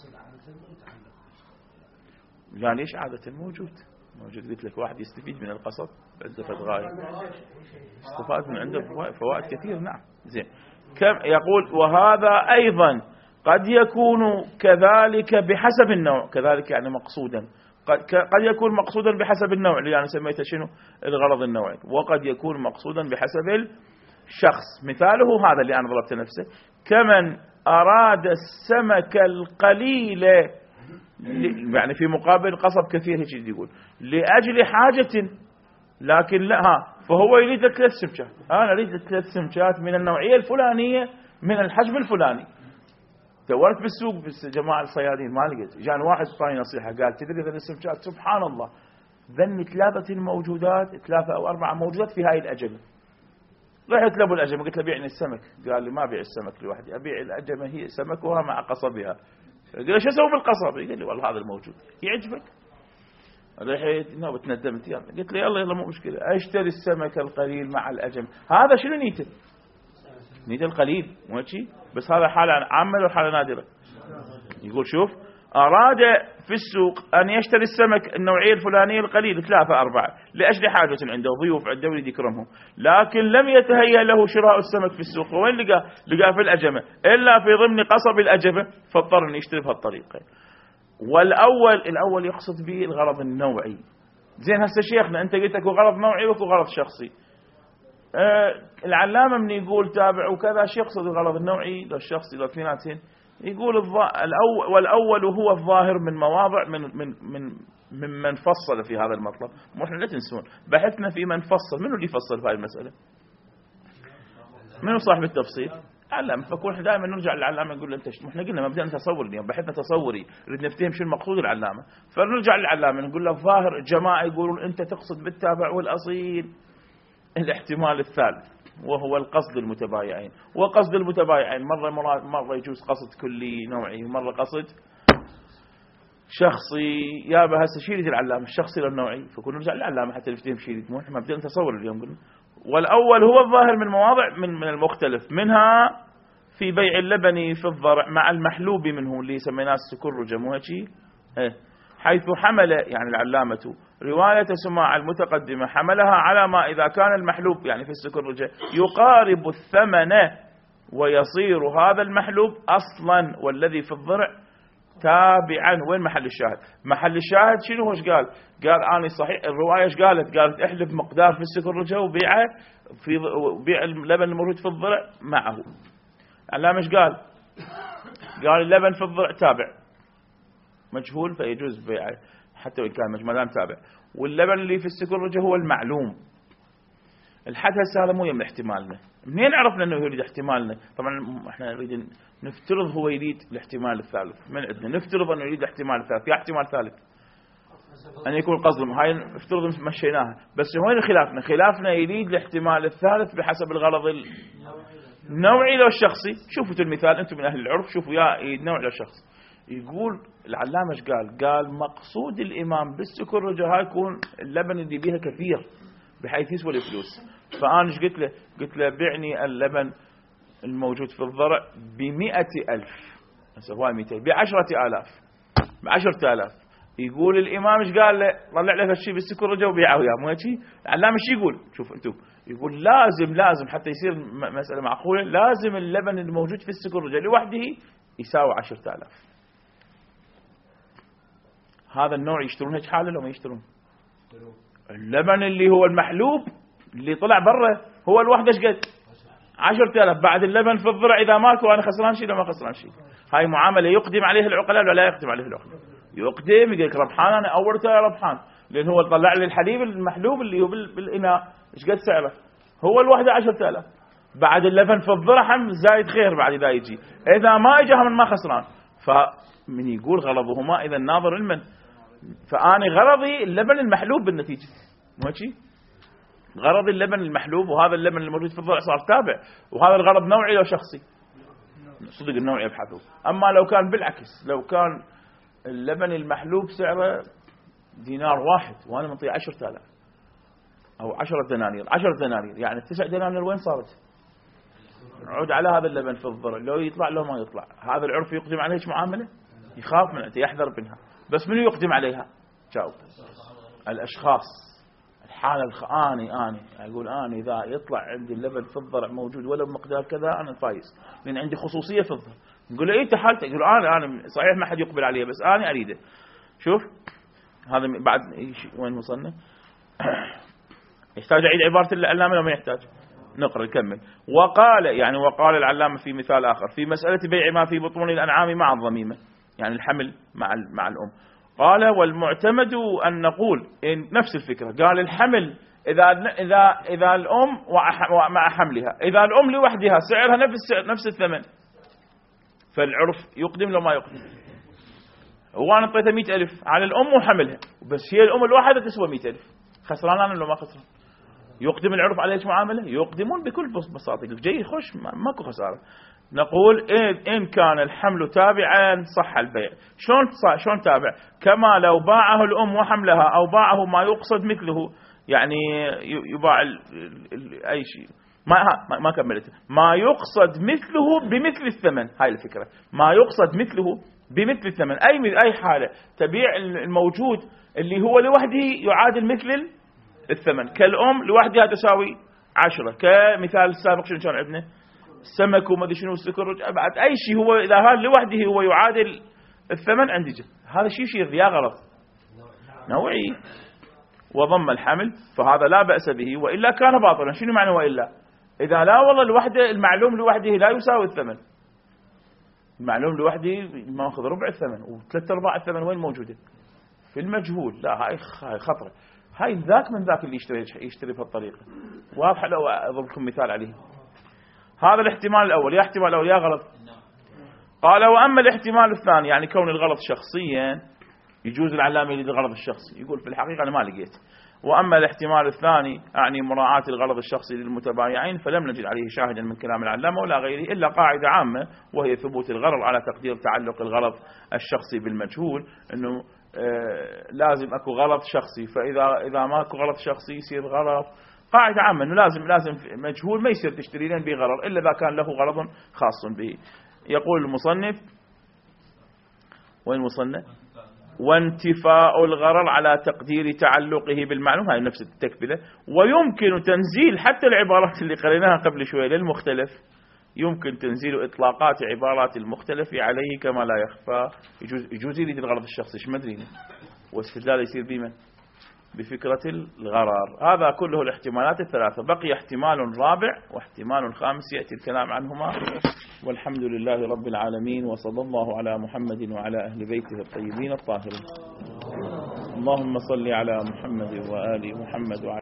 لا ليش عادة موجود. قلت لك واحد يستفيد من القصب عنده غاية، استفاد من عنده فوائد كثير. نعم زين. كم يقول وهذا أيضا قد يكون كذلك بحسب النوع، كذلك يعني مقصودا، قد يكون مقصودا بحسب النوع اللي أنا سميته شنو الغرض النوعي، وقد يكون مقصودا بحسب الشخص. مثاله هذا اللي أنا ضربت نفسه، كمن أراد السمك القليل يعني في مقابل قصب كثير، هيك يقول لأجل حاجة، لكن لا فهو يريد 3 سمكات. أنا أريد 3 سمكات من النوعية الفلانية من الحجم الفلاني. دورت بالسوق جماعة الصيادين ما لقيت. جان واحد صاي نصيحة قال تدري ذا السمكات سبحان الله ذني 3 الموجودات 3 أو 4 موجودات في هاي الأجمة. رحت لابو الأجمة قلت له بيعني السمك، قال لي ما أبيع السمك لوحدي، أبيع الأجمة هي سمكها مع قصبها. قال لي شو أسوي بالقصب؟ قال لي والله هذا الموجود يعجبك. رحت بتندمت يلا، قلت له يلا مو مشكلة أشتري السمك القليل مع الأجمة. هذا شنو نيته؟ نيته القليل مو شيء، بس هذا حالة عامة ولا حالة نادرة؟ يقول شوف أراد في السوق أن يشتري السمك النوعية الفلانية القليل 3 4 لأجل حاجة عنده ضيوف عنده يريد يكرمهم، لكن لم يتهيأ له شراء السمك في السوق. وين لقاه في الأجمة إلا في ضمن قصب الأجمة، فاضطر أن يشتري بهالطريقة. الأول يقصد به الغرض النوعي. زين هسه شيخنا أنت قلت لك غرض نوعي وكو غرض شخصي. العلامة من يقول تابع وكذا شو يقصد الغرض النوعي لو الشخصي لو اثنيناتين؟ يقول والأول هو الظاهر من مواضع من فصل في هذا المطلب. مو احنا لا تنسون بحثنا في من فصل. منو اللي فصل في هذه المسألة؟ منو صاحب التفصيل؟ علامة. فكون دائما نرجع للعلامة نقول له أنت احنا قلنا مبدأ تصور اليوم بحثنا تصوري نريد نفتهم شو المقصود العلامة، فنرجع للعلامة نقول له ظاهر الجماعة يقولون أنت تقصد بالتابع والأصيل الاحتمال الثالث وهو القصد المتبايعين. وقصد المتبايعين مرة يجوز قصد كلي نوعي ومرة قصد شخصي. يا هسه شو يريد العلامة الشخصي للنوعي، فكون نرجع للعلامة حتى نفتهم شو يريد. احنا مبدأ تصور اليوم قلنا. والأول هو الظاهر من مواضع من المختلف، منها في بيع اللبن في الضرع مع المحلوب منه اللي سميناه السكرجة مو هيك، حيث حمل يعني العلامة رواية سماع المتقدمة حملها على ما إذا كان المحلوب يعني في السكرجة يقارب الثمن ويصير هذا المحلوب أصلا والذي في الضرع تابعا. وين محل الشاهد؟ محل الشاهد شنو هوش قال أنا صحيح الرواية ايش قالت احلف مقدار في السكرجة وبيعه في بيع اللبن الموجود في الضرع معه. العلامة ايش قال اللبن في الضرع تابع مجهول فيجوز بيعه حتى وإن كان مجمل ما تابع، واللبن اللي في السكرجة هو المعلوم. الحد هسه هذا مو يم احتمالنا. منين عرفنا انه يريد احتمالنا؟ طبعا احنا نريد نفترض هو يريد الاحتمال الثالث. من عندنا نفترض انه يريد الاحتمال الثالث. في احتمال ثالث ان يكون قصد هاي نفترض مشيناها، بس وين خلافنا يريد الاحتمال الثالث بحسب الغرض النوعي لو الشخصي. شوفوا المثال انتم من اهل العرف شوفوا يا النوع لو الشخص. يقول العلامة ايش قال مقصود الإمام بالسكرجة هاي يكون اللبن اللي بيها كثير بحيث يسوى الفلوس. فأنا ايش قلت له بعني اللبن الموجود في الضرع ب100,000 هو 200 ب10,000 ب10,000. يقول الإمام ايش قال له طلع له هالشيء بالسكرجة وبيعه وياه مو هيك. العلامة ايش يقول شوف انتم يقول لازم حتى يصير مسألة معقولة لازم اللبن الموجود في السكرجة لوحده يساوي 10,000. هذا النوع يشترون هيك حاله لو ما يشترون؟ اللبن اللي هو المحلوب اللي طلع برا هو الوحده ايش قد 10,000 بعد اللبن في الضرع اذا ماكو انا خسران شيء لو ما خسران شيء. هاي معامله يقدم عليه العقلاء ولا لا يقدم عليه العقلاء؟ يقدم يقول لك ربحان انا اورته يا ربحان لان هو طلع لي الحليب المحلوب اللي هو بالاناء ايش قد سعره هو الوحده 10,000 بعد اللبن في الضرع هم زايد خير بعد اذا يجي اذا ما اجى هم ما خسران. فمن يقول غرضهما اذا الناظر المن. فأنا غرضي اللبن المحلوب بالنتيجة مو هيك؟ غرضي اللبن المحلوب وهذا اللبن الموجود في الضرع صار تابع وهذا الغرض نوعي لو شخصي صدق النوعي يبحثه. أما لو كان بالعكس لو كان اللبن المحلوب سعره دينار واحد وأنا منطيه 10,000 أو 10 دنانير 10 دنانير يعني 9 دنانير وين صارت؟ نعود على هذا اللبن في الضرع لو يطلع لو ما يطلع. هذا العرف يقدم عليه معاملة يخاف من أنت يحذر منها. بس من يقدم عليها؟ جاوب الأشخاص الحالة أنا أقول أنا إذا يطلع عندي اللبن في الضرع موجود ولا بمقدار كذا أنا فايز لأن عندي خصوصية في الضرع. نقول له إيه حالتك؟ يقول أنا صحيح ما حد يقبل عليه بس أنا أريده. شوف هذا بعد وين وصلنا؟ يحتاج أعيد عبارة العلامة ولا ما يحتاج؟ نقرأ نكمل. وقال العلامة في مثال آخر في مسألة بيع ما في بطون الأنعام مع الضميمة يعني الحمل مع الأم. قال والمعتمد أن نقول إن نفس الفكرة. قال الحمل إذا الأم مع حملها إذا الأم لوحدها سعرها نفس الثمن فالعرف يقدم لو ما يقدم. هو أنا أعطيته 100,000 على الأم وحملها بس هي الأم الواحدة تسوى 100,000 خسران أنا لو ما خسران. يقدم العرف على ايش معاملة؟ يقدمون بكل بساطة جاي خش ماكو خسارة. نقول إن كان الحمل تابعا صح البيع. شلون تابع؟ كما لو باعه الأم وحملها أو باعه ما يقصد مثله يعني يباع أي شيء ما كملت ما يقصد مثله بمثل الثمن. هاي الفكرة ما يقصد مثله بمثل الثمن أي حالة تبيع الموجود اللي هو لوحده يعادل مثل الثمن كالأم لوحدها تساوي 10 كمثال السابق شنو كان عندنا السمك وما ادري شنو السكر بعد اي شيء هو اذا هذا لوحده هو يعادل الثمن عندي هذا شيء يا غلط نوعي وضم الحمل فهذا لا بأس به وإلا كان باطلا. شنو معنى وإلا؟ إذا لا والله لوحده المعلوم لوحده لا يساوي الثمن. المعلوم لوحده ماخذ ربع الثمن وثلاث ارباع الثمن وين موجوده؟ في المجهول. لا هاي خطره. هاي ذاك من ذاك اللي يشتري بهالطريقه واضحه. لو اضرب لكم مثال عليه هذا الاحتمال الأول. يا احتمال الأول يا غلط. قال وأما الاحتمال الثاني، يعني كون الغلط شخصيا، يجوز العلامة يريد الغرض الشخصي، يقول في الحقيقة أنا ما لقيت. وأما الاحتمال الثاني أعني مراعاة الغرض الشخصي للمتبايعين، فلم نجد عليه شاهدا من كلام العلامة ولا غيره إلا قاعدة عامة، وهي ثبوت الغرض على تقدير تعلق الغرض الشخصي بالمجهول، أنه لازم أكو غرض شخصي، فإذا ما أكو غرض شخصي يصير غرض. قاعدة عامة أنه لازم مجهول ما يصير تشتري لين بغرض إلا إذا كان له غرض خاص به. يقول المصنف، وين المصنف؟ وانتفاء الغرض على تقدير تعلقه بالمعلوم، هاي نفس التكبلة. ويمكن تنزيل حتى العبارات اللي قريناها قبل شوية للمختلف، يمكن تنزيل إطلاقات عبارات المختلف عليه كما لا يخفى. يجوز يريد الغرض الشخصي، ايش مدري، واستدلال يصير بما بفكرة الغرر. هذا كله الاحتمالات الثلاثة. بقي احتمال رابع واحتمال خامس يأتي الكلام عنهما. والحمد لله رب العالمين، وصلى الله على محمد وعلى أهل بيته الطيبين الطاهرين. اللهم صل على محمد وآل محمد وعلى